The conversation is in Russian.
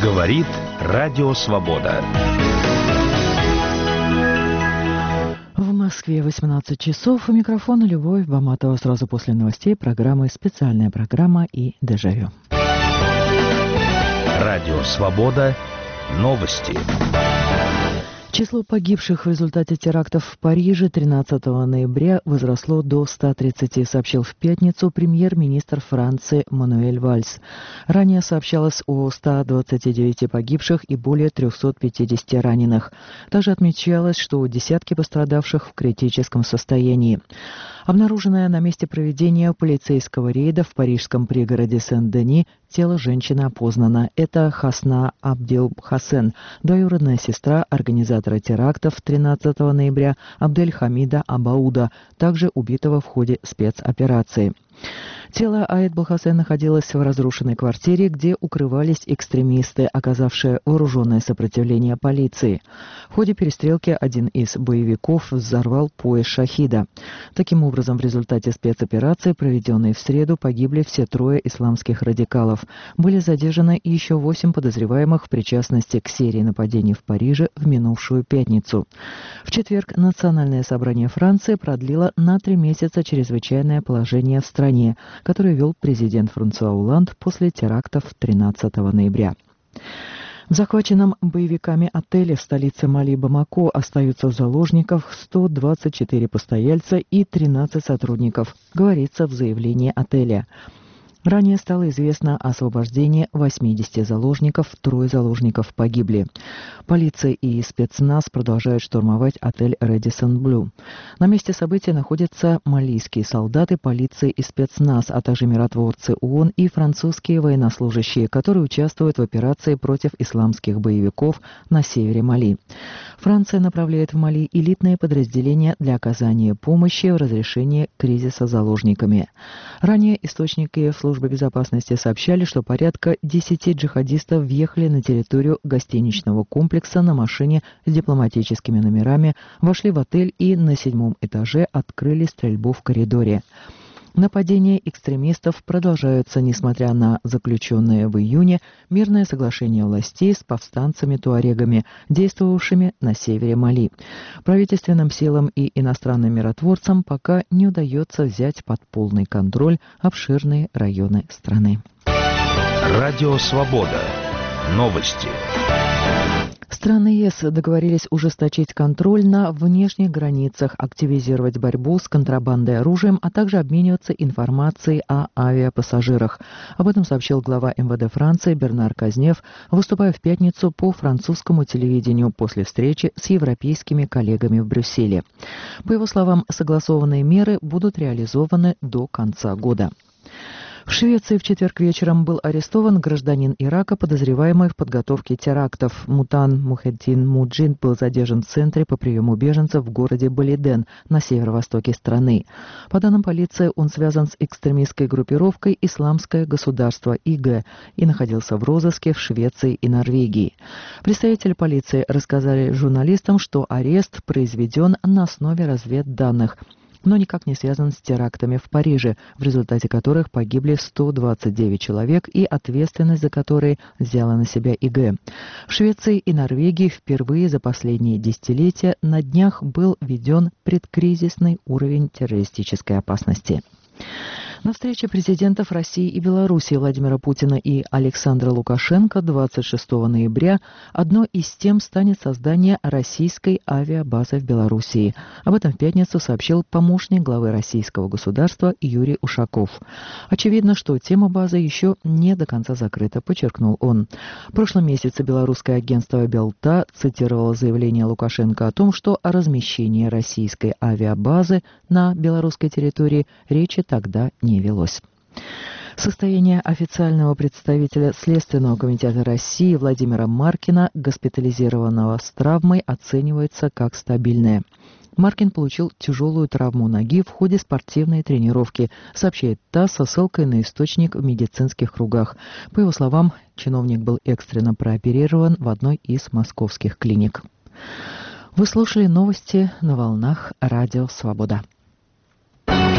Говорит Радио Свобода. В Москве 18 часов. У микрофона Любовь Баматова. Сразу после новостей программы «Специальная программа» и «Дежавю». Радио Свобода. Новости. Число погибших в результате терактов в Париже 13 ноября возросло до 130, сообщил в пятницу премьер-министр Франции Мануэль Вальс. Ранее сообщалось о 129 погибших и более 350 раненых. Также отмечалось, что десятки пострадавших в критическом состоянии. Обнаруженное на месте проведения полицейского рейда в парижском пригороде Сен-Дени тело женщины опознано. Это Хасна Абдел-Хасен, двоюродная сестра организатора терактов 13 ноября Абдель-Хамида Абауда, также убитого в ходе спецоперации. Тело Аид-Балхасен находилось в разрушенной квартире, где укрывались экстремисты, оказавшие вооруженное сопротивление полиции. В ходе перестрелки один из боевиков взорвал пояс шахида. Таким образом, в результате спецоперации, проведенной в среду, погибли все трое исламских радикалов. Были задержаны еще 8 подозреваемых в причастности к серии нападений в Париже в минувшую пятницу. В четверг Национальное собрание Франции продлило на 3 месяца чрезвычайное положение в стране, который вел президент Франсуа Олланд после терактов 13 ноября. В захваченном боевиками отеле в столице Мали Бамако остаются в заложниках 124 постояльца и 13 сотрудников, говорится в заявлении отеля. Ранее стало известно о освобождении 80 заложников, 3 заложников погибли. Полиция и спецназ продолжают штурмовать отель «Рэдиссон Блю». На месте события находятся малийские солдаты, полиция и спецназ, а также миротворцы ООН и французские военнослужащие, которые участвуют в операции против исламских боевиков на севере Мали. Франция направляет в Мали элитные подразделения для оказания помощи в разрешении кризиса с заложниками. Ранее источники службы безопасности сообщали, что порядка 10 джихадистов въехали на территорию гостиничного комплекса на машине с дипломатическими номерами, вошли в отель и на 7-м этаже открыли стрельбу в коридоре. Нападения экстремистов продолжаются, несмотря на заключенное в июне мирное соглашение властей с повстанцами-туарегами, действовавшими на севере Мали. Правительственным силам и иностранным миротворцам пока не удается взять под полный контроль обширные районы страны. Радио Свобода. Новости. Страны ЕС договорились ужесточить контроль на внешних границах, активизировать борьбу с контрабандой оружием, а также обмениваться информацией о авиапассажирах. Об этом сообщил глава МВД Франции Бернар Казнев, выступая в пятницу по французскому телевидению после встречи с европейскими коллегами в Брюсселе. По его словам, согласованные меры будут реализованы до конца года. В Швеции в четверг вечером был арестован гражданин Ирака, подозреваемый в подготовке терактов. Мутан Мухеддин Муджин был задержан в центре по приему беженцев в городе Балиден на северо-востоке страны. По данным полиции, он связан с экстремистской группировкой «Исламское государство» ИГ и находился в розыске в Швеции и Норвегии. Представители полиции рассказали журналистам, что арест произведен на основе разведданных, но никак не связан с терактами в Париже, в результате которых погибли 129 человек и ответственность за которые взяла на себя ИГ. В Швеции и Норвегии впервые за последние десятилетия на днях был введен предкризисный уровень террористической опасности. На встрече президентов России и Беларуси Владимира Путина и Александра Лукашенко 26 ноября одной из тем станет создание российской авиабазы в Белоруссии. Об этом в пятницу сообщил помощник главы российского государства Юрий Ушаков. Очевидно, что тема базы еще не до конца закрыта, подчеркнул он. В прошлом месяце белорусское агентство «Белта» цитировало заявление Лукашенко о том, что о размещении российской авиабазы на белорусской территории речи тогда не велось. Состояние официального представителя Следственного комитета России Владимира Маркина, госпитализированного с травмой, оценивается как стабильное. Маркин получил тяжелую травму ноги в ходе спортивной тренировки, сообщает ТАСС со ссылкой на источник в медицинских кругах. По его словам, чиновник был экстренно прооперирован в одной из московских клиник. Вы слушали новости на волнах Радио Свобода.